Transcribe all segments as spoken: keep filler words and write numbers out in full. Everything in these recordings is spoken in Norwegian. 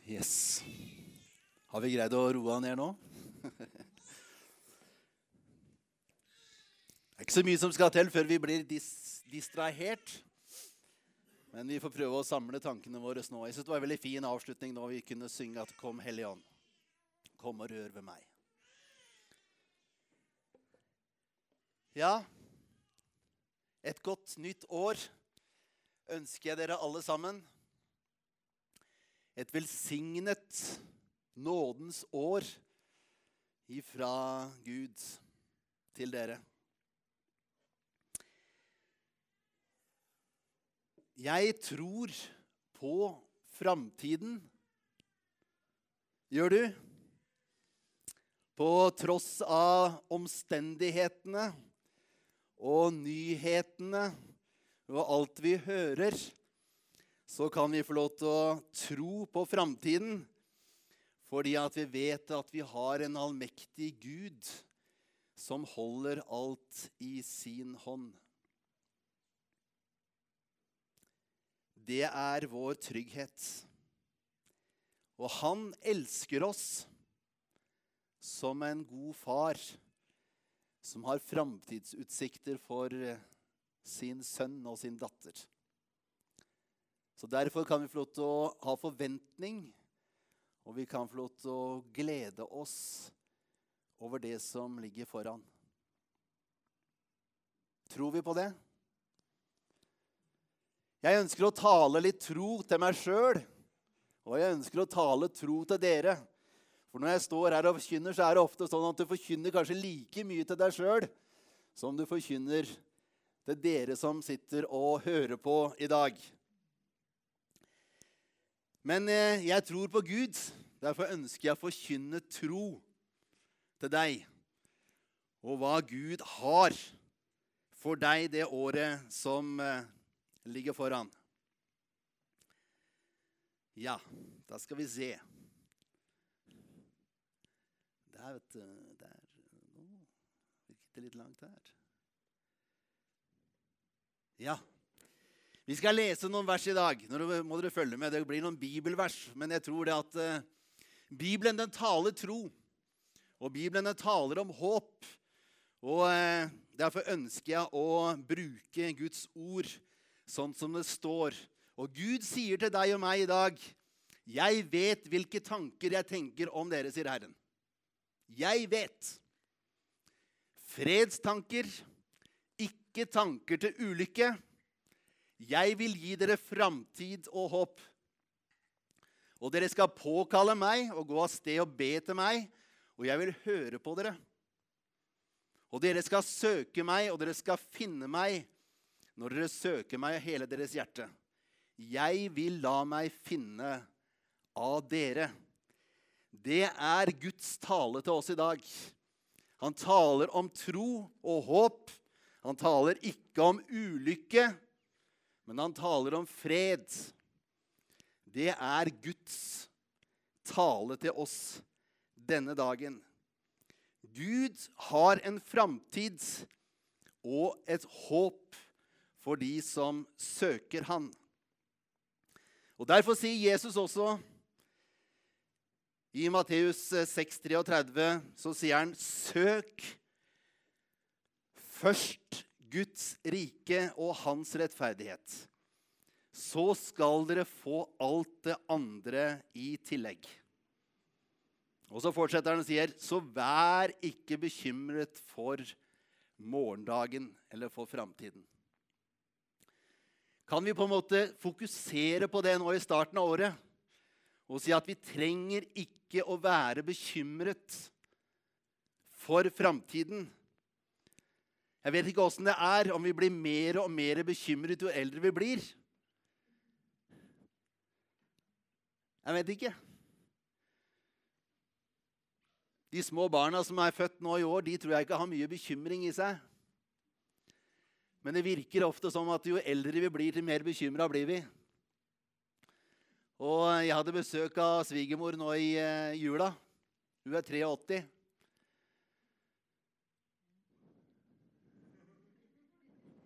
Yes. Har vi greid å roe han ned nå? Det er ikke så mye som skal til før vi blir dis distrahert. Men vi får prøve å samle tankene våre nå. Jeg synes det var en veldig fin avslutning nå vi kunne synge at «Kom, Hellige Ånd, kom og rør ved meg». Ja, et godt nytt år ønsker jeg dere alle sammen. Et velsignet nådens år ifra Gud til dere. Jeg tror på framtiden. Gjør du? På tross av omstendighetene og nyhetene og alt vi hører, så kan vi få lov til å tro på framtiden, fordi at vi vet at vi har en allmektig Gud som holder alt i sin hånd. Det er vår trygghet. Og han elsker oss som en god far som har framtidsutsikter for sin sønn og sin datter. Så derfor kan vi få lov til å ha forventning, og vi kan få lov til å glede oss over det som ligger foran. Tror vi på det? Jeg ønsker å tale litt tro til meg selv, og jeg ønsker å tale tro til dere. For når jeg står her og forkynner, så er det ofte sånn at du forkynner kanskje like mye til deg selv, som du forkynner til dere som sitter og hører på i dag. Men eh, jeg tror på Gud, derfor ønsker jeg å forkynne tro til deg, og hva Gud har for deg det året som eh, ligger foran. Ja, da skal vi se. Der, vet du, der. Nå virker det litt langt her. Ja, vi skal lese noen vers i dag. Nå må dere følge med, det blir noen bibelvers, men jeg tror det at uh, Bibelen den taler tro, og Bibelen den taler om håp, og uh, derfor ønsker jeg å bruke Guds ord sånn som det står. Og Gud sier til deg og meg i dag, jeg vet hvilke tanker jeg tenker om dere, sier Herren. Jeg vet. Fredstanker, ikke tanker til ulykke. Jeg vil gi dere framtid og håp. Og dere skal påkalle meg og gå av sted og be til meg, og jeg vil høre på dere. Og dere skal søke meg, og dere skal finne meg, når dere søker meg av hele deres hjerte. Jeg vil la meg finne av dere. Det er Guds tale til oss i dag. Han taler om tro og håp. Han taler ikke om ulykke, men han taler om fred. Det er Guds tale til oss denne dagen. Gud har en framtid og et håp for de som søker han. Og derfor sier Jesus også, i Matteus seks trettini, så sier han, søk først Guds rike og hans rettferdighet. Så skal dere få alt det andre i tillegg. Og så fortsetter han og sier, så vær ikke bekymret for morgendagen eller for framtiden. Kan vi på en måte fokusere på det nå i starten av året, og si at vi trenger ikke å være bekymret for framtiden. Jeg vet ikke hvordan det er, om vi blir mer og mer bekymret jo eldre vi blir. Jeg vet ikke. De små barna som er født nå i år, de tror jeg ikke har mye bekymring i seg. Men det virker ofte som at jo eldre vi blir, til mer bekymret blir vi. Og jeg hadde besøk av svigermor nå i uh, jula. Hun er åttitre.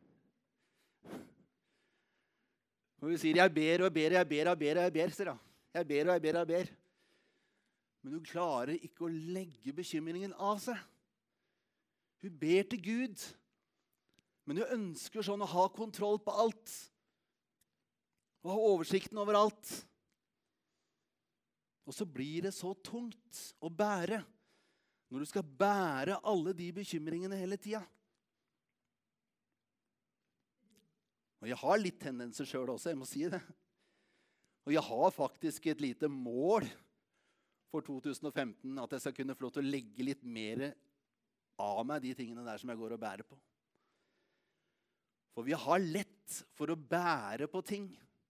Og hun sier, jeg ber og ber, jeg ber og ber, jeg ber, sier hun. Jeg ber og jeg ber og jeg ber. Men hun klarer ikke å legge bekymringen av seg. Hun ber til Gud. Men hun ønsker sånn å ha kontroll på alt. Og ha oversikten over alt. Og så blir det så tungt å bære. Når du skal bære alle de bekymringene hele tiden. Og jeg har litt tendenser selv også, jeg må si det. Og jeg har faktisk et lite mål for to tusen og femten, at jeg skal kunne få lov til å legge litt mer av meg de tingene der som jeg går og bærer på. For vi har lett for å bære på ting.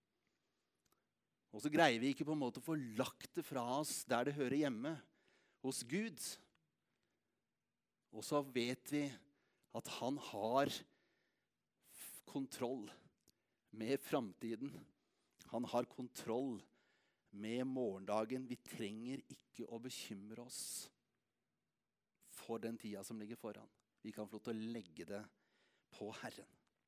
Og så greier vi ikke på en måte å få lagt det fra oss der det hører hjemme, hos Gud. Og så vet vi at han har kontroll med fremtiden. Han har kontroll med morgendagen. Vi trenger ikke å bekymre oss for den tida som ligger foran. Vi kan få lov til å legge det på Herren.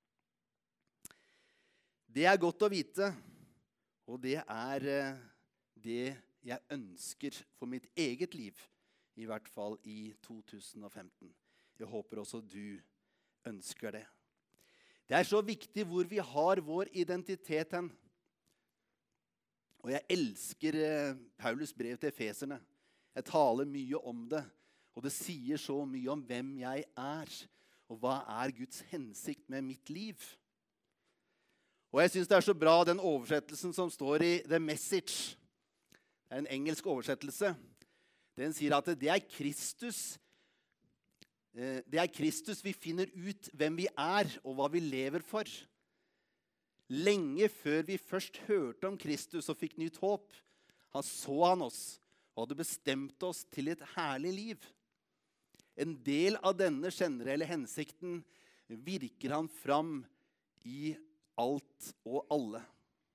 Det er godt å vite, og det er det jeg ønsker for mitt eget liv, i hvert fall i to tusen og femten. Jeg håper også du ønsker det. Det er så viktig hvor vi har vår identitet hen. Og jeg elsker Paulus brev til Efeserne. Jeg taler mye om det, og det sier så mye om hvem jeg er, og hva er Guds hensikt med mitt liv. Og jeg synes det er så bra den oversettelsen som står i The Message. Det er en engelsk oversettelse. Den sier at det er Kristus, det er Kristus vi finner ut hvem vi er og hva vi lever for. Lenge før vi først hørte om Kristus og fikk nytt håp, han så han oss og hadde bestemt oss til et herlig liv. En del av denne generelle hensikten virker han fram i alt og alle.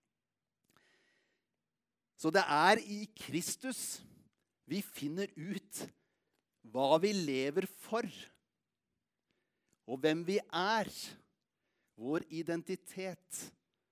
Så det er i Kristus vi finner ut hva vi lever for, og hvem vi er, vår identitet.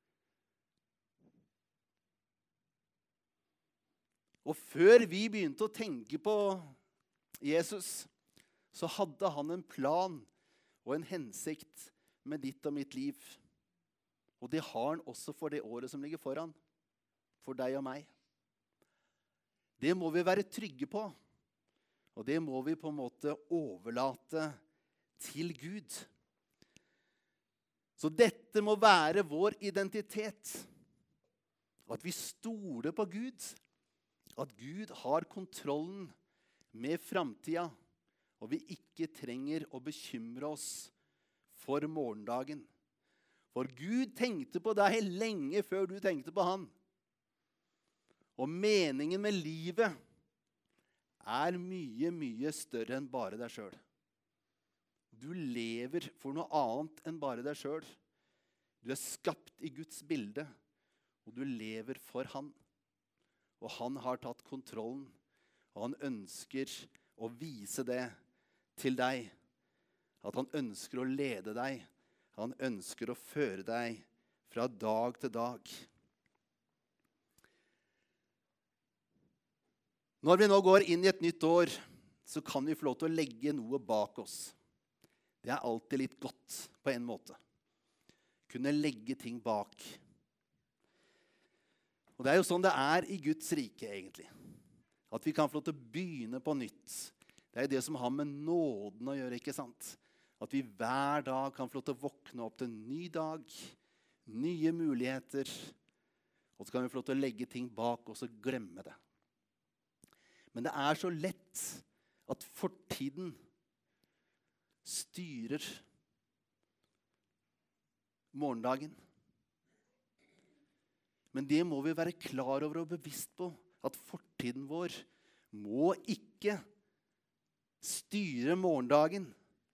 Og før vi begynte å tenke på Jesus, så hadde han en plan og en hensikt med ditt og mitt liv. Og det har han også for det året som ligger foran, for deg og meg. Det må vi være trygge på, og det må vi på en måte overlate til Gud. Så dette må være vår identitet, at vi stoler på Gud, at Gud har kontrollen med fremtiden, og vi ikke trenger å bekymre oss for morgendagen. For Gud tenkte på deg lenge før du tenkte på han. Og meningen med livet er mye, mye større enn bare deg selv. Du lever for noe annet enn bare deg selv. Du er skapt i Guds bilde, og du lever for han. Og han har tatt kontrollen, og han ønsker å vise det til deg. At han ønsker å lede deg. Han ønsker å føre deg fra dag til dag. Når vi nå går inn i et nytt år, så kan vi få lov til å legge noe bak oss. Det er alltid litt godt på en måte. Kunne legge ting bak. Og det er jo sånn det er i Guds rike egentlig. At vi kan få lov til å begynne på nytt. Det er det som har med nåden å gjøre, ikke sant? At vi hver dag kan få lov til å våkne opp til en ny dag, nye muligheter, og så kan vi få lov til å legge ting bak og så glemme det. Men det er så lett at fortiden styrer morgendagen. Men det må vi være klar over og bevisst på, at fortiden vår må ikke styre morgendagen.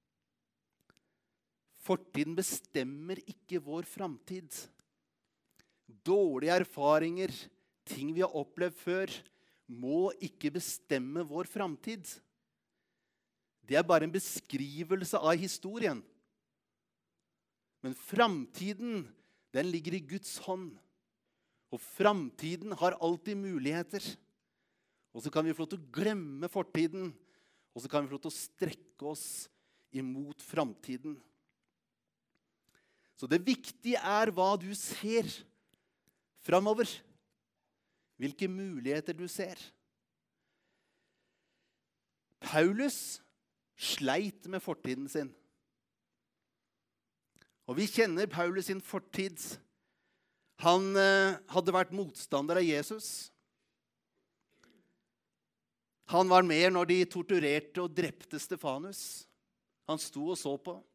Fortiden bestemmer ikke vår fremtid. Dårlige erfaringer, ting vi har opplevd før, må ikke bestemme vår fremtid. Det er bare en beskrivelse av historien. Men fremtiden, den ligger i Guds hånd. Og framtiden har alltid muligheter. Og så kan vi få lov til å glemme fortiden, og så kan vi få lov til å strekke oss imot framtiden. Så det viktige er hva du ser framover. Hvilke muligheter du ser. Paulus sleit med fortiden sin. Og vi kjenner Paulus sin fortid. Han eh, hadde vært motstander av Jesus. Han var med når de torturerte og drepte Stefanus. Han sto og så på.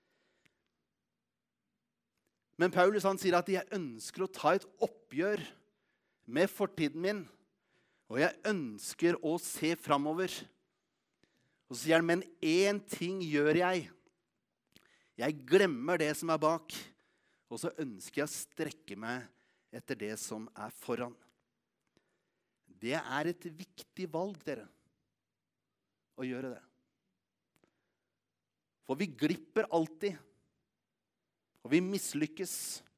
Men Paulus han sier at jeg ønsker å ta et oppgjør med fortiden min. Og jeg ønsker å se framover. Og så sier han, men én ting gjør jeg. Jeg glemmer det som er bak. Og så ønsker jeg å strekke meg etter det som er foran. Det er et viktig valg, dere, å gjøre det. For vi glipper alltid. Og vi mislykkes.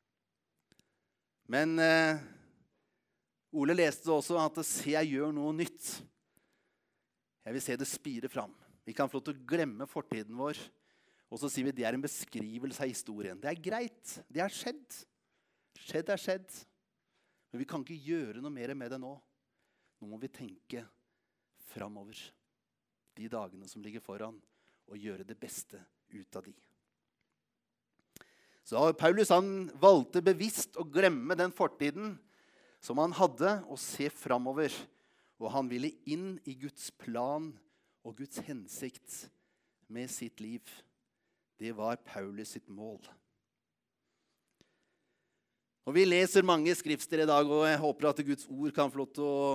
Men eh, Ole leste også at se, jeg gjør noe nytt. Jeg vil se det spire fram. Vi kan få lov til å glemme fortiden vår. Og så sier vi det er en beskrivelse av historien. Det er greit. Det er skjedd. Skjedd er skjedd. Men vi kan ikke gjøre noe mer med det nå. Nå må vi tenke framover. De dagene som ligger foran. Og gjøre det beste ut av de. Så Paulus han valgte bevisst å glemme den fortiden som han hadde, og se framover. Og han ville inn i Guds plan og Guds hensikt med sitt liv. Det var Paulus sitt mål. Og vi leser mange skrifter i dag, og jeg håper at Guds ord kan få lov til å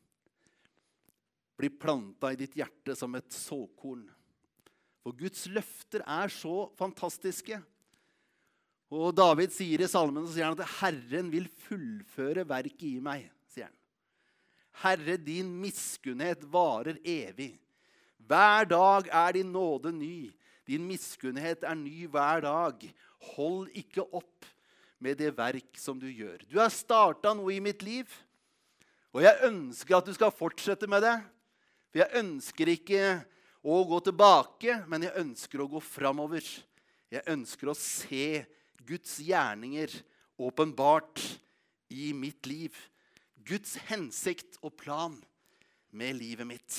bli plantet i ditt hjerte som et såkorn. For Guds løfter er så fantastiske. Og David sier i salmen, så sier han at Herren vil fullføre verket i meg, sier han. Herre, din miskunnhet varer evig. Hver dag er din nåde ny. Din miskunnhet er ny hver dag. Hold ikke opp med det verk som du gjør. Du har startet noe i mitt liv, og jeg ønsker at du skal fortsette med det. For jeg ønsker ikke å gå tilbake, men jeg ønsker å gå framover. Jeg ønsker å se Guds gjerninger åpenbart i mitt liv. Guds hensikt og plan med livet mitt.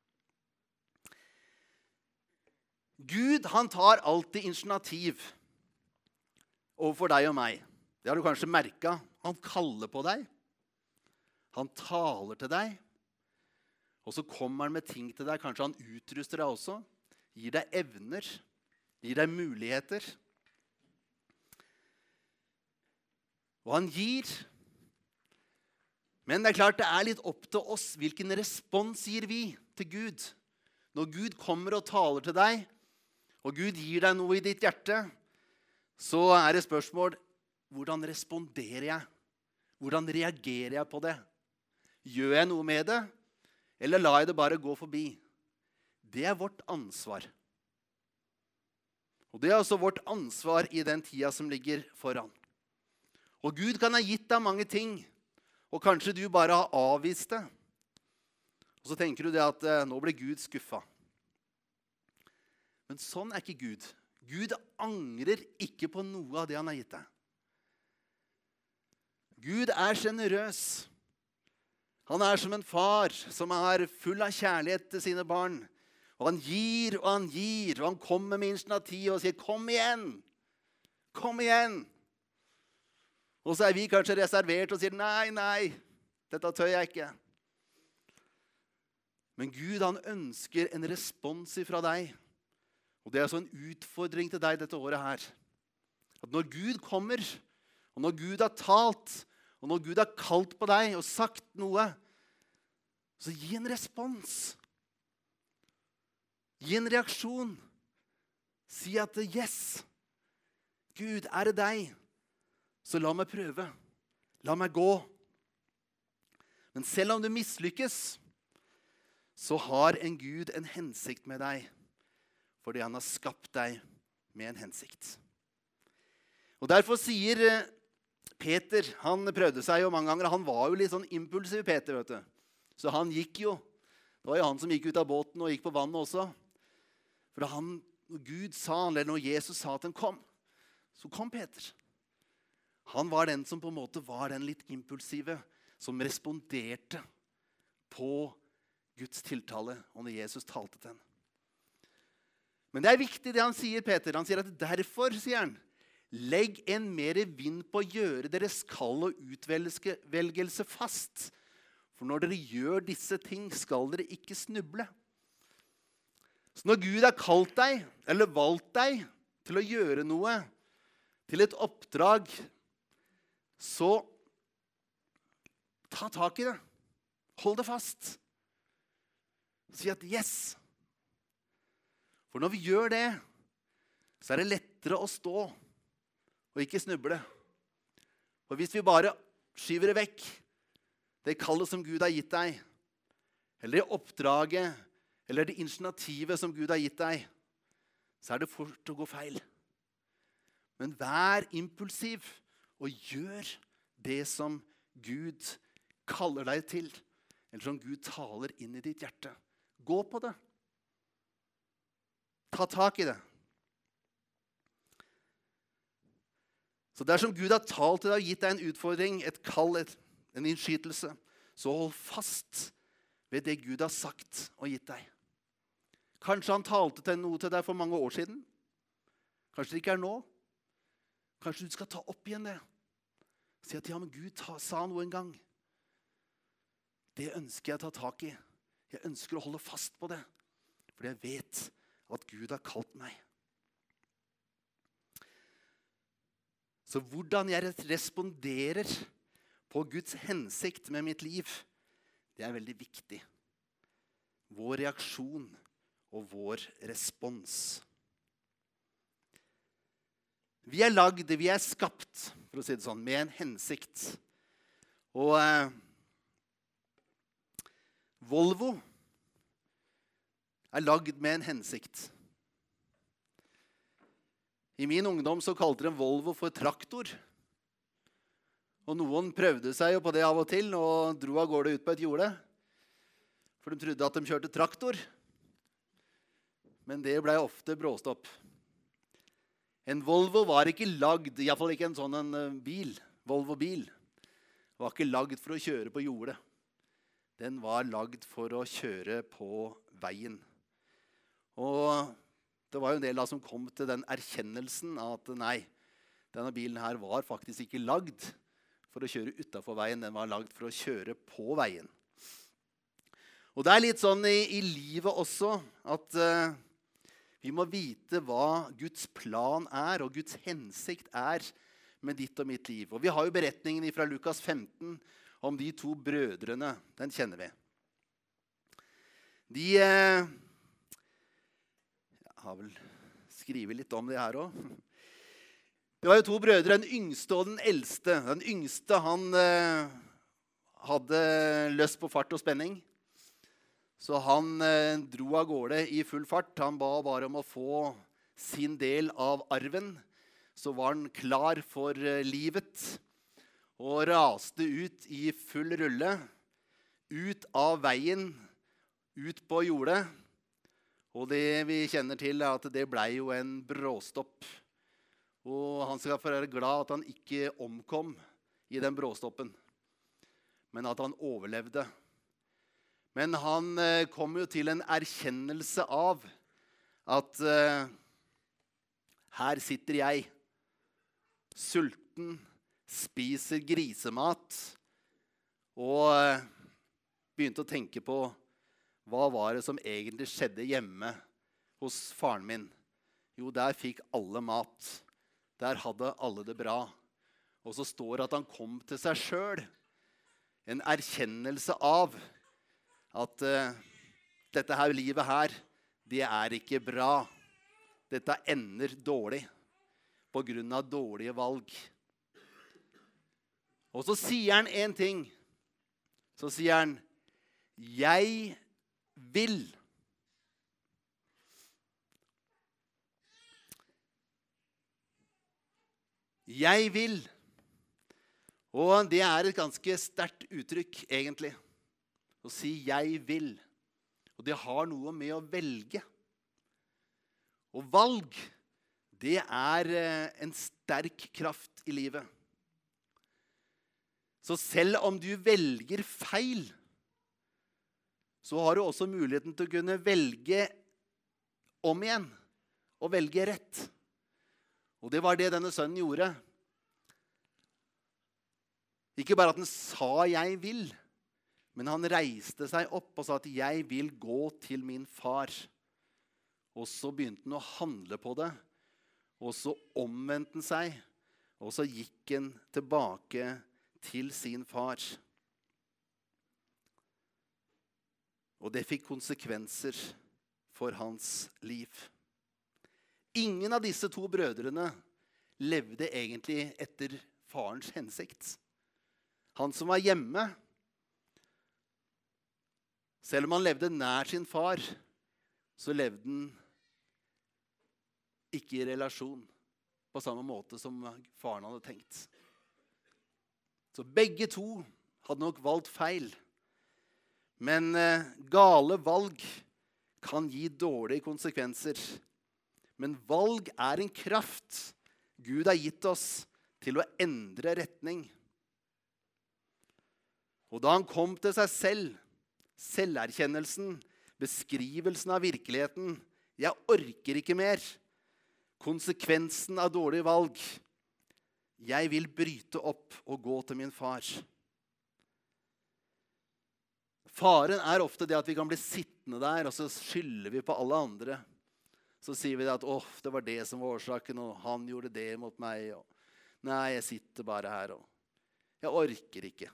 Gud, han tar alltid initiativ overfor deg og meg. Det har du kanskje merket. Han kaller på deg. Han taler til deg. Og så kommer han med ting til deg. Kanskje han utruster deg også. Gir deg evner. Gir deg muligheter. Og han gir. Men det er klart det er litt opp til oss. Hvilken respons gir vi til Gud? Når Gud kommer og taler til deg, og Gud gir deg noe i ditt hjerte, så er det spørsmål, hvordan responderer jeg? Hvordan reagerer jeg på det? Gjør jeg noe med det? Eller lar jeg det bare gå forbi? Det er vårt ansvar. Og det er også vårt ansvar i den tida som ligger foran. Og Gud kan ha gitt deg mange ting, og kanskje du bare har avvist det. Og så tenker du det at eh, nå ble Gud skuffet. Men sånn er ikke Gud. Gud angrer ikke på noe av det han har gitt deg. Gud er generøs. Han er som en far som er full av kjærlighet til sine barn. Og han gir og han gir, og han kommer med initiativ og sier, kom igjen, kom igjen. Og så er vi kanskje reservert og sier, nei, nei, dette tør jeg ikke. Men Gud, han ønsker en respons fra deg. Og det er så en utfordring til deg dette året her. At når Gud kommer, og når Gud har talt, og når Gud har kalt på deg og sagt noe, så gi en respons. Gi en reaksjon. Si at yes, Gud, er det deg? Så la meg prøve. La meg gå. Men selv om du mislykkes, så har en Gud en hensikt med deg. Fordi han har skapt deg med en hensikt. Og derfor sier Peter, han prøvde seg jo mange ganger. Han var jo litt sånn impulsiv, Peter, vet du. Så han gikk jo. Det var jo han som gikk ut av båten og gikk på vannet også. For da han, når Gud sa, eller når Jesus sa at han kom, så kom Peter. Han var den som på en måte var den litt impulsive, som responderte på Guds tiltale, og når Jesus talte til ham. Men det er viktig det han sier, Peter. Han sier at derfor, sier han, legg en mer vind på å gjøre deres kall og utvelgelse fast. For når dere gjør disse ting, skal dere ikke snuble. Så når Gud har kalt deg, eller valgt deg til å gjøre noe, til et oppdrag, så ta tak i det. Hold det fast. Si at yes. For når vi gjør det, så er det lettere å stå og ikke snuble. Og hvis vi bare skyver det vekk, det kallet som Gud har gitt deg, eller det oppdraget, eller det initiativet som Gud har gitt deg, så er det fort å gå feil. Men vær impulsiv og gjør det som Gud kaller deg til, eller som Gud taler inn i ditt hjerte. Gå på det. Ta tak i det. Så dersom Gud har talt til deg og gitt deg en utfordring, et kall, et, en innskytelse, så hold fast ved det Gud har sagt og gitt deg. Kanskje han talte til noe til deg for mange år siden. Kanskje det ikke er nå. Kanskje du skal ta opp igjen det. Si at ja, men Gud ta, sa noe en gang. Det ønsker jeg å ta tak i. Jeg ønsker å holde fast på det. For jeg vet at Gud har kalt meg. Så hvordan jeg responderer på Guds hensikt med mitt liv, det er veldig viktig. Vår reaksjon og vår respons. Vi er lagd, vi er skapt, for å si det sånn, med en hensikt. Og eh, Volvo er lagd med en hensikt. I min ungdom så kalte de Volvo for traktor. Og noen prøvde seg jo på det av og til og dro av gårde ut på et jorde. For de trodde at de kjørte traktor. Men det ble ofte bråstopp. En Volvo var ikke lagd, i hvert fall ikke en sånn en bil, Volvo-bil, var ikke lagd for å kjøre på jordet. Den var lagd for å kjøre på veien. Og det var jo en del da som kom til den erkjennelsen at nei, denne bilen her var faktisk ikke lagd for å kjøre utenfor veien, den var lagd for å kjøre på veien. Og det er litt sånn i, i livet også, at uh, vi må vite hva Guds plan er, og Guds hensikt er med ditt og mitt liv. Og vi har jo beretningen fra Lukas femten om de to brødrene, den kjenner vi. De uh, jeg har vel skrivet litt om det her også. Det var jo to brødre, den yngste og den eldste. Den yngste, han eh, hadde lyst på fart og spenning. Så han eh, dro av gårde i full fart. Han ba bare om å få sin del av arven. Så var han klar for eh, livet og raste ut i full rulle. Ut av veien, ut på jordet. Og det vi kjenner til er at det ble jo en bråstopp. Og han skal være glad at han ikke omkom i den bråstoppen, men at han overlevde. Men han eh, kom jo til en erkjennelse av at eh, her sitter jeg, sulten, spiser grisemat, og eh, begynte å tenke på hva var det som egentlig skjedde hjemme hos faren min? Jo, der fikk alle mat. Der hadde alle det bra. Og så står det at han kom til seg selv. En erkjennelse av at uh, dette her livet her, det er ikke bra. Dette ender dårlig på grunn av dårlige valg. Og så sier han en ting. Så sier han, jeg vil. Jeg vil. Og det er et ganske sterkt uttrykk, egentlig. Å si 'jeg vil'. Og det har noe med å velge. Og valg, det er en sterk kraft i livet. Så selv om du velger feil, så har du også muligheten til å kunne velge om igjen. Og velge rett. Og det var det denne sønnen gjorde. Ikke bare at han sa 'jeg vil', men han reiste seg opp og sa at 'jeg vil gå til min far'. Og så begynte han å handle på det. Og så omvendte han seg. Og så gikk han tilbake til sin far. Og det fikk konsekvenser for hans liv. Ingen av disse to brødrene levde egentlig etter farens hensikt. Han som var hjemme, selv om han levde nær sin far, så levde han ikke i relasjon på samme måte som faren hadde tenkt. Så begge to hadde nok valgt feil. Men eh, gale valg kan gi dårlige konsekvenser. Men valg er en kraft Gud har gitt oss til å endre retning. Og da han kom til seg selv, selverkjennelsen, beskrivelsen av virkeligheten, jeg orker ikke mer, konsekvensen av dårlige valg, jeg vil bryte opp og gå til min far. Faren er ofte det at vi kan bli sittende der, og så skylder vi på alle andre. Så sier vi at åh, det var det som var årsaken, og han gjorde det mot meg. Og, nei, jeg sitter bare her, og jeg orker ikke.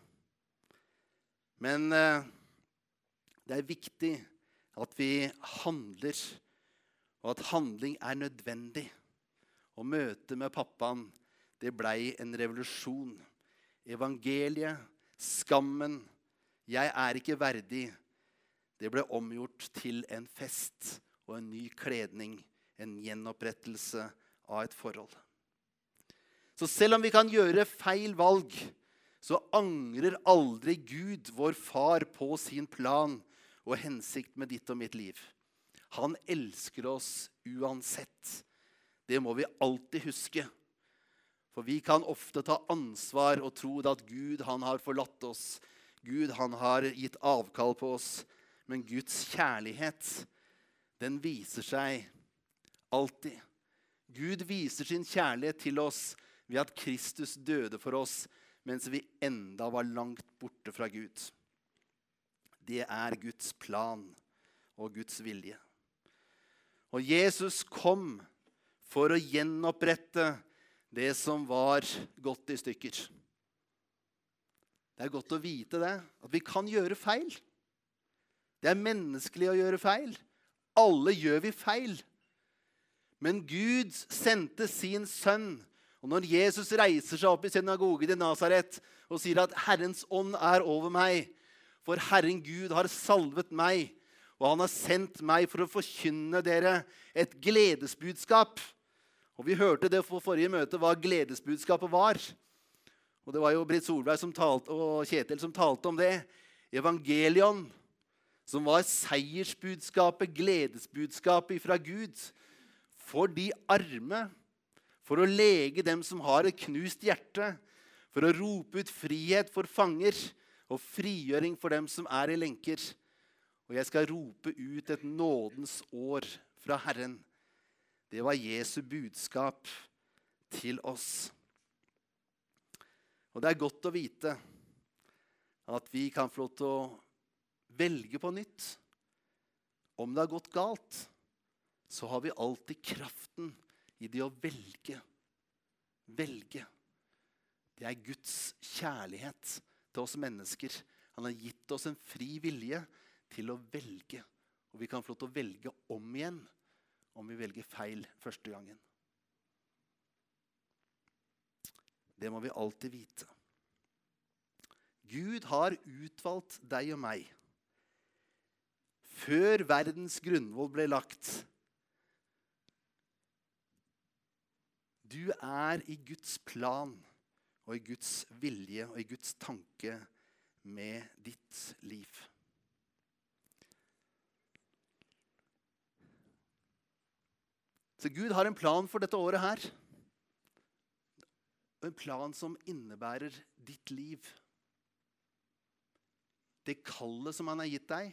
Men eh, det er viktig at vi handler, og at handling er nødvendig. Å møte med pappaen, det ble en revolusjon. Evangeliet, skammen, jeg er ikke verdig, det ble omgjort til en fest og en ny kledning, en gjenopprettelse av et forhold. Så selv om vi kan gjøre feil valg, så angrer aldri Gud, vår far, på sin plan og hensikt med ditt og mitt liv. Han elsker oss uansett. Det må vi alltid huske. For vi kan ofte ta ansvar og tro at Gud, han har forlatt oss. Gud, han har gitt avkall på oss. Men Guds kjærlighet, den viser seg alltid. Gud viser sin kjærlighet til oss ved at Kristus døde for oss, mens vi enda var langt borte fra Gud. Det er Guds plan og Guds vilje. Og Jesus kom for å gjenopprette det som var gått i stykker. Det er godt å vite det, at vi kan gjøre feil. Det er menneskelig å gjøre feil. Alle gjør vi feil. Men Gud sendte sin sønn. Og når Jesus reiser seg opp i synagogen i Nazaret og sier at Herrens ånd er over meg, for Herren Gud har salvet meg, og han har sendt meg for å forkynne dere et gledesbudskap. Og vi hørte det på forrige møte hva gledesbudskapet var. Og det var jo Britt Solberg som talte, og Kjetil som talte om det. Evangelion, som var seiersbudskapet, gledesbudskapet fra Gud. For de arme, for å lege dem som har et knust hjerte, for å rope ut frihet for fanger, og frigjøring for dem som er i lenker. Og jeg skal rope ut et nådens år fra Herren. Det var Jesu budskap til oss. Og det er godt å vite at vi kan få lov til å velge på nytt. Om det har gått galt, så har vi alltid kraften i det å velge. Velge. Det er Guds kjærlighet til oss mennesker. Han har gitt oss en fri vilje til å velge. Og vi kan få lov til å velge om igjen om vi velger feil første gangen. Det må vi alltid vite. Gud har utvalgt deg og meg. Før verdens grunnvoll ble lagt. Du er i Guds plan, og i Guds vilje og i Guds tanke med ditt liv. Så Gud har en plan for dette året her. En plan som innebærer ditt liv. Det kallet som han har gitt deg.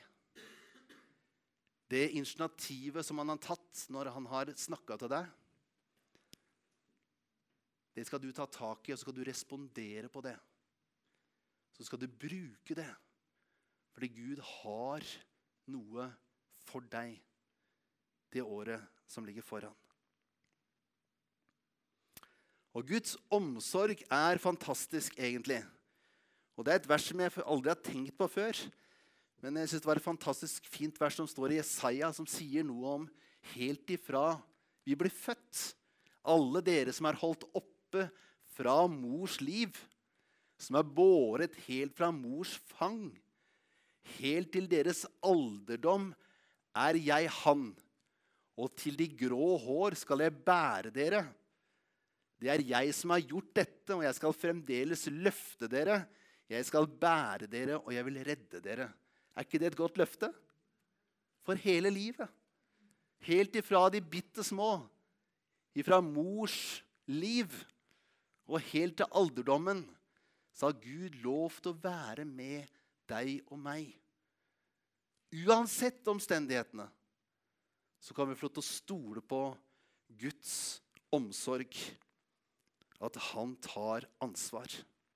Det initiativet som han har tatt når han har snakket til deg. Det skal du ta tak i, og så skal du respondere på det. Så skal du bruke det. Fordi Gud har noe for deg det året som ligger foran. Og Guds omsorg er fantastisk egentlig. Og det er et vers som jeg aldri har tenkt på før. Men jeg synes det var et fantastisk fint vers som står i Jesaja, som sier noe om helt ifra vi blir født. Alle dere som er holdt oppe fra mors liv, som er båret helt fra mors fang, helt til deres alderdom er jeg han, og til de grå hår skal jeg bære dere. Det er jeg som har gjort dette, og jeg skal fremdeles løfte dere. Jeg skal bære dere, og jeg vil redde dere. Er ikke det et godt løfte? For hele livet. Helt ifra de bitte små, ifra mors liv, og helt til alderdommen, så har Gud lov til å være med deg og meg. Uansett omstendighetene, så kan vi få lov til å stole på Guds omsorg, at han tar ansvar.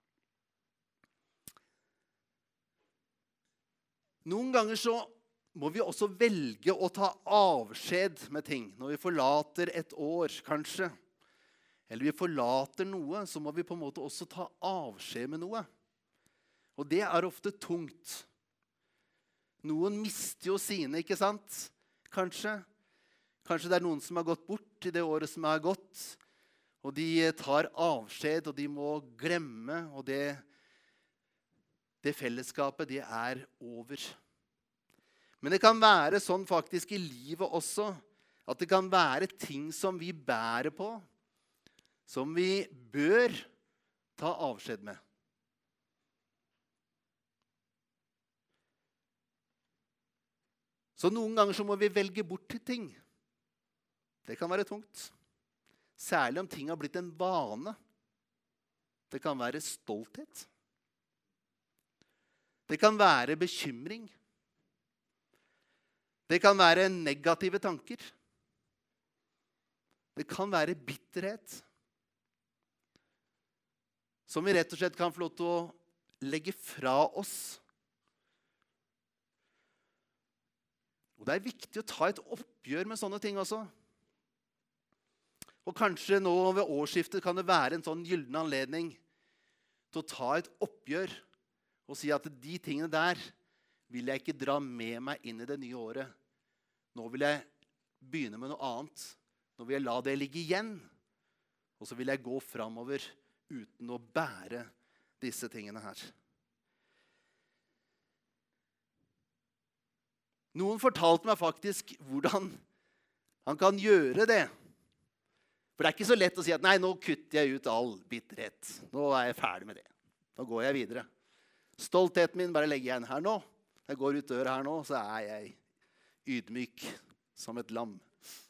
Noen ganger så må vi også velge å ta avskjed med ting. Når vi forlater et år, kanskje, eller vi forlater noe, så må vi på en måte også ta avskjed med noe. Og det er ofte tungt. Noen mister jo sine, ikke sant? Kanskje. Kanskje det er noen som har gått bort i det året som har gått, og de tar avskjed, og de må glemme, og det Det fellesskapet, det er over. Men det kan være sånn faktisk i livet også, at det kan være ting som vi bærer på, som vi bør ta avskjed med. Så noen ganger så må vi velge bort ting. Det kan være tungt. Særlig om ting har blitt en vane. Det kan være stolthet. Det kan være bekymring. Det kan være negative tanker. Det kan være bitterhet. Som vi rett og slett kan få lov til å legge fra oss. Og det er viktig å ta et oppgjør med sånne ting også. Og kanskje nå ved årsskiftet kan det være en sånn gyllen anledning til å ta et oppgjør og si at de tingene der vil jeg ikke dra med meg inn i det nye året. Nå vil jeg begynne med noe annet. Nå vil jeg la det ligge igjen. Og så vil jeg gå fremover uten å bære disse tingene her. Noen fortalte meg faktisk hvordan han kan gjøre det. For det er ikke så lett å si at nei, nå kutter jeg ut all bitterhet. Nå er jeg ferdig med det. Nå går jeg videre. Stoltheten min bare legger jeg inn her nå. Når jeg går ut døra her nå, så er jeg ydmyk som et lam.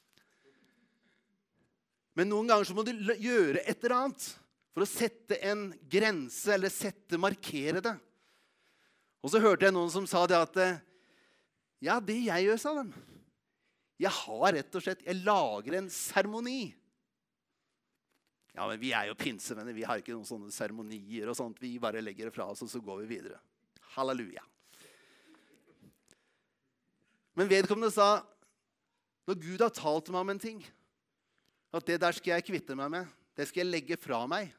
Men noen ganger så må du gjøre et eller annet for å sette en grense, eller sette, markere det. Og så hørte jeg noen som sa det at, ja, det jeg gjør, sa dem. Jeg har rett og slett, jeg lager en seremoni. Ja, men vi er jo pinsevenner, vi har ikke noen sånne seremonier og sånt. Vi bare legger det fra oss, og så går vi videre. Halleluja. Men vedkommende sa, når Gud har talt meg om en ting, at det der skal jeg kvitte meg med, det skal jeg legge fra meg,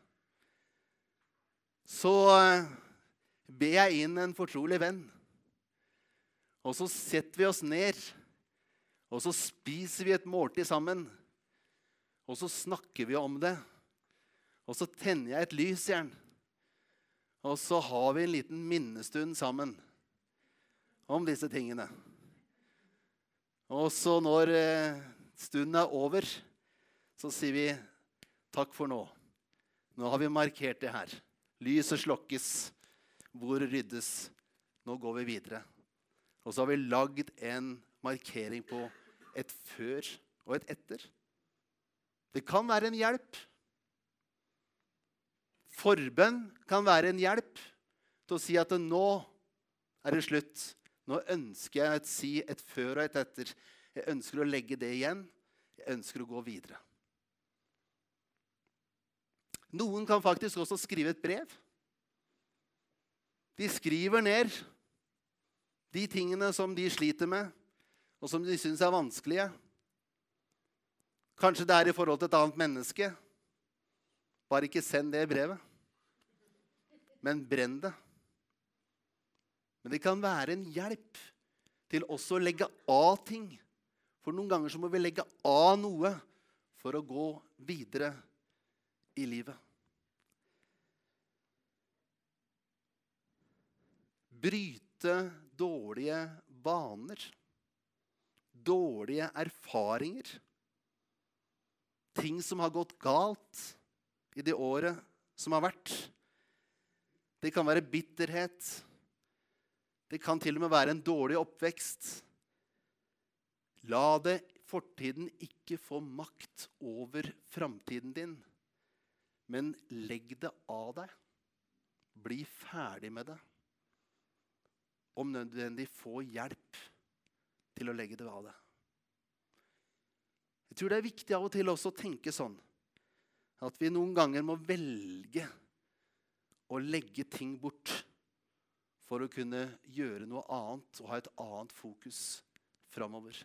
så ber jeg inn en fortrolig venn. Og så setter vi oss ned, og så spiser vi et måltid sammen, og så snakker vi om det. Og så tenner jeg et lys igjen. Og så har vi en liten minnestund sammen om disse tingene. Og så når stunden er over, så sier vi takk for nå. Nå har vi markert det her. Lyset slokkes, bordet ryddes. Nå går vi videre. Og så har vi lagd en markering på et før og et etter. Det kan være en hjelp. Forbønn kan være en hjelp til å si at nå er det slutt. Nå ønsker jeg å si et før og et etter. Jeg ønsker å legge det igjen. Jeg ønsker å gå videre. Noen kan faktisk også skrive et brev. De skriver ned de tingene som de sliter med, og som de synes er vanskelige. Kanskje det er i forhold til et annet menneske. Bare ikke send det brevet. Men brenn det. Men det kan være en hjelp til også å legge av ting. For noen ganger så må vi legge av noe for å gå videre i livet. Bryte dårlige vaner. Dårlige erfaringer. Ting som har gått galt i det året som har vært. Det kan være bitterhet. Det kan til og med være en dårlig oppvekst. La det fortiden ikke få makt over framtiden din, men legg det av deg. Bli ferdig med det. Om nødvendig få hjelp til å legge det av deg. Jeg tror det er viktig av og til også å tenke sånn, at vi noen ganger må velge å legge ting bort for å kunne gjøre noe annet og ha et annet fokus fremover.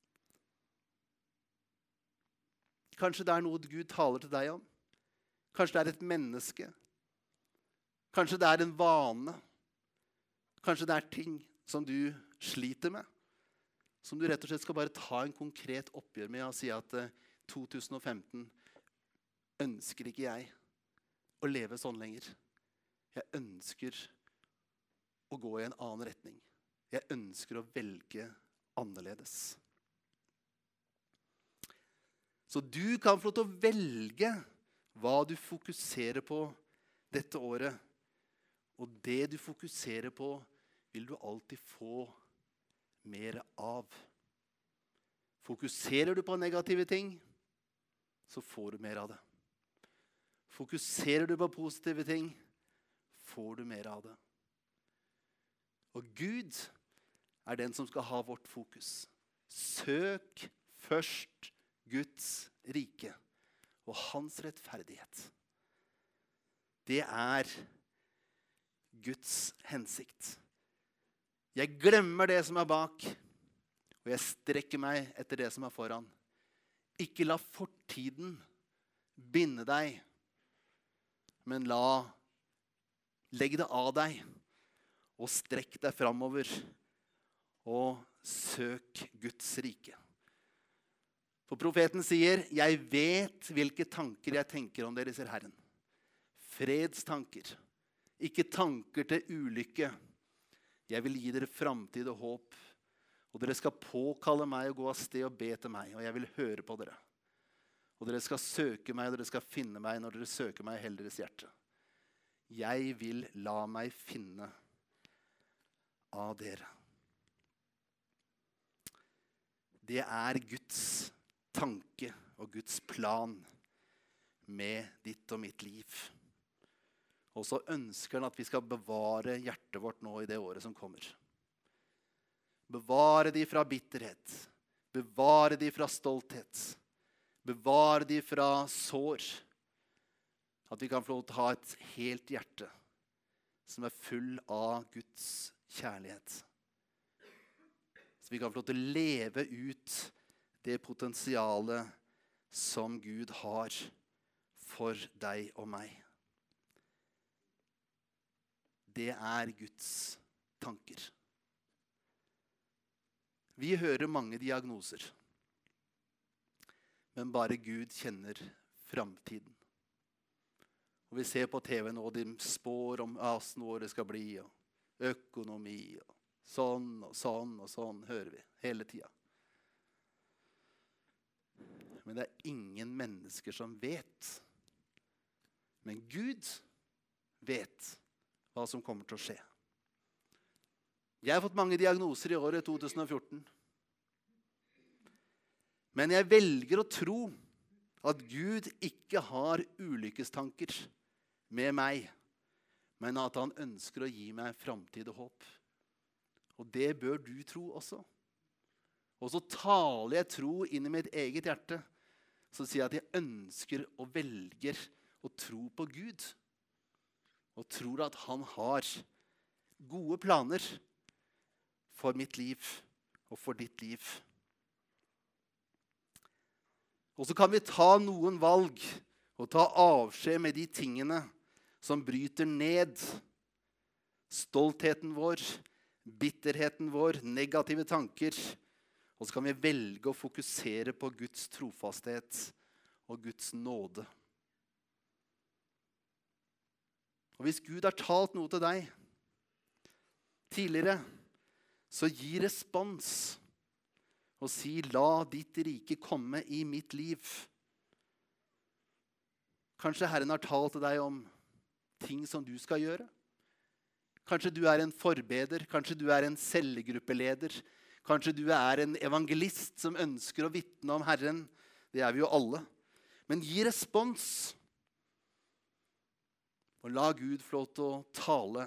Kanskje det er noe Gud taler til deg om. Kanskje det er et menneske. Kanskje det er en vane. Kanskje det er ting som du sliter med, som du rett og slett skal bare ta en konkret oppgjør med og si at eh, to tusen og femten ønsker ikke jeg å leve sånn lenger. Jeg ønsker å gå i en annen retning. Jeg ønsker å velge annerledes. Så du kan få lov til å velge hva du fokuserer på dette året. Og det du fokuserer på, vil du alltid få mer av. Fokuserer du på negative ting, så får du mer av det. Fokuserer du på positive ting, får du mer av det. Og Gud er den som skal ha vårt fokus. Søk først Guds rike og hans rettferdighet. Det er Guds hensikt. Jeg glemmer det som er bak, og jeg strekker meg etter det som er foran. Ikke la fortiden binde deg, men la, legg det av deg, og strekk deg fremover, og søk Guds rike. For profeten sier, jeg vet hvilke tanker jeg tenker om dere, sier Herren. Fredstanker, ikke tanker til ulykke. Jeg vil gi dere framtid og håp, og dere skal påkalle meg og gå av sted og be til meg, og jeg vil høre på dere. Og dere skal søke meg, og dere skal finne meg når dere søker meg i hele deres hjerte. Jeg vil la meg finne av dere. Det er Guds tanke og Guds plan med ditt og mitt liv. Og så ønsker han at vi skal bevare hjertet vårt nå i det året som kommer. Bevare de fra bitterhet. Bevare de fra stolthet. Bevare de fra sår. At vi kan få lov til å ha et helt hjerte som er full av Guds kjærlighet. Så vi kan få lov til å leve ut det potensialet som Gud har for deg og meg. Det er Guds tanker. Vi hører mange diagnoser, men bare Gud kjenner framtiden. Og vi ser på T V nå, de spår om hvordan året skal bli, og økonomi, og sånn og sånn og sånn, hører vi hele tiden. Men det er ingen mennesker som vet Men Gud vet hva som kommer til å skje. Jeg har fått mange diagnoser i året to tusen og fjorten. Men jeg velger å tro at Gud ikke har ulykkestanker med meg, men at han ønsker å gi meg framtid og håp. Og det bør du tro også. Og så taler jeg tro inn i mitt eget hjerte, så sier jeg at jeg ønsker og velger å tro på Gud, og tror at han har gode planer for mitt liv og for ditt liv. Og så kan vi ta noen valg og ta avskjed med de tingene som bryter ned stoltheten vår, bitterheten vår, negative tanker. Og så kan vi velge å fokusere på Guds trofasthet og Guds nåde. Og hvis Gud har talt noe til deg tidligere, så gi respons og si, la ditt rike komme i mitt liv. Kanskje Herren har talt til deg om ting som du skal gjøre. Kanskje du er en forbeder, kanskje du er en cellegruppeleder, kanskje du er en evangelist som ønsker å vitne om Herren. Det er vi jo alle. Men gi respons. Og la Gud få lov til å tale.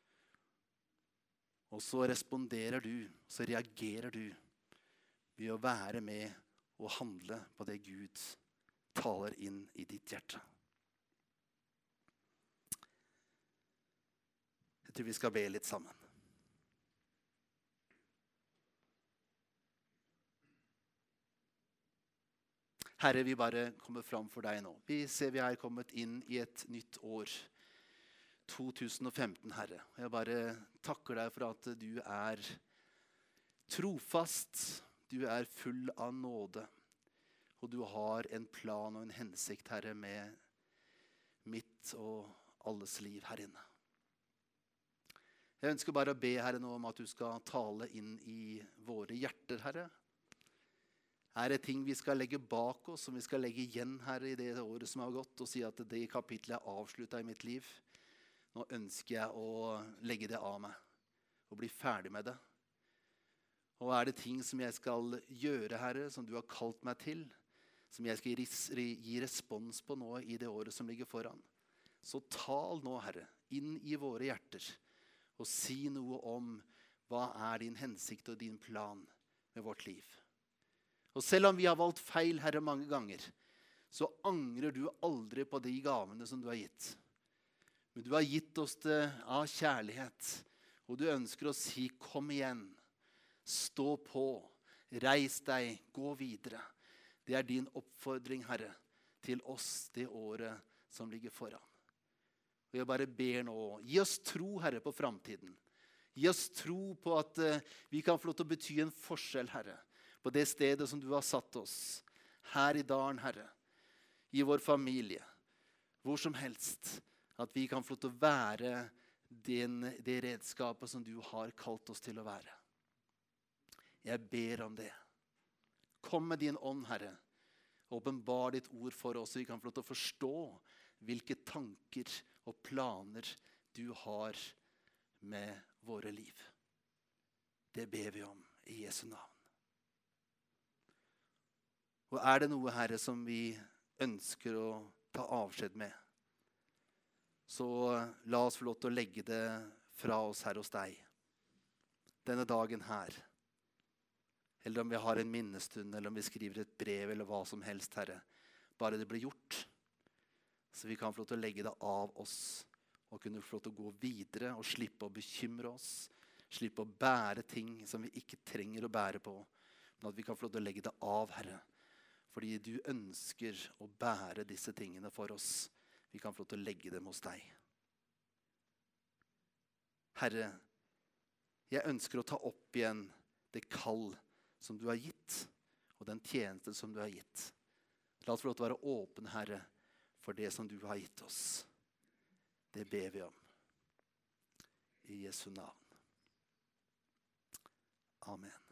Og så responderer du, så reagerer du ved å være med og handle på det Gud taler inn i ditt hjerte. Jeg tror vi skal be litt sammen. Herre, vi bare kommer fram for deg nå. Vi ser vi er kommet inn i et nytt år. to tusen og femten, Herre. Jeg bare takker deg for at du er trofast. Du er full av nåde. Og du har en plan og en hensikt, Herre, med mitt og alles liv her inne. Jeg ønsker bare å be, Herre, nå om at du skal tale inn i våre hjerter, Herre. Er det ting vi skal legge bak oss, som vi skal legge igjen, Herre, i det året som har gått, og si at det kapitlet er avsluttet i mitt liv? Nå ønsker jeg å legge det av meg, og bli ferdig med det. Og er det ting som jeg skal gjøre, Herre, som du har kalt meg til, som jeg skal gi respons på nå i det året som ligger foran, så tal nå, Herre, inn i våre hjerter, og si noe om hva er din hensikt og din plan med vårt liv. Og selv om vi har valgt feil, Herre, mange ganger, så angrer du aldri på de gavene som du har gitt. Men du har gitt oss det av kjærlighet, og du ønsker å si, kom igjen, stå på, reis deg, gå videre. Det er din oppfordring, Herre, til oss det året som ligger foran. Og jeg bare ber nå, gi oss tro, Herre, på framtiden. Gi oss tro på at uh, vi kan få lov til å bety en forskjell, Herre, på det stedet som du har satt oss. Her i dalen, Herre, i vår familie, hvor som helst. At vi kan få lov til å være den, det redskapet som du har kalt oss til å være. Jeg ber om det. Kom med din ånd, Herre. Åpenbar ditt ord for oss, så vi kan få lov til å forstå hvilke tanker og planer du har med våre liv. Det ber vi om i Jesu navn. Og er det noe, Herre, som vi ønsker å ta avskjed med, så la oss få lov til å legge det fra oss her hos deg. Denne dagen her. Eller om vi har en minnestund, eller om vi skriver et brev, eller hva som helst, Herre. Bare det blir gjort. Så vi kan få lov til å legge det av oss, og kunne få lov til å gå videre, og slippe å bekymre oss. Slippe å bære ting som vi ikke trenger å bære på. Men at vi kan få lov til å legge det av, Herre. Fordi du ønsker å bære disse tingene for oss. Vi kan få lov til å legge dem hos deg. Herre, jeg ønsker å ta opp igjen det kall som du har gitt, og den tjeneste som du har gitt. La oss få lov til å være åpne, Herre, for det som du har gitt oss. Det ber vi om. I Jesu navn. Amen.